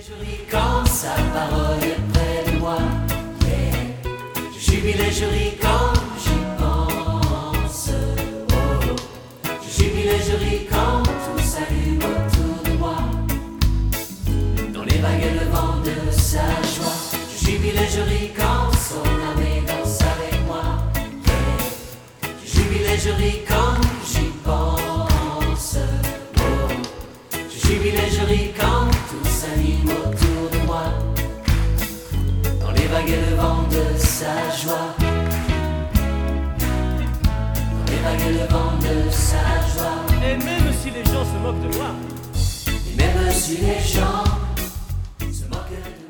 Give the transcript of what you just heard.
Je ris quand sa parole est près de moi. Yeah. Je jubile et je ris quand j'y pense. Oh. Je jubile et je ris quand tout s'allume autour de moi. Dans les vagues et le vent de sa joie. Je jubile et je ris quand son armée danse avec moi. Yeah. Je jubile et je ris quand j'y pense. Oh. Je jubile et je ris quand tout s'anime autour de moi. Dans les vagues et le vent de sa joie. Dans les vagues et le vent de sa joie. Et même si les gens se moquent de moi, Et même si les gens se moquent de moi.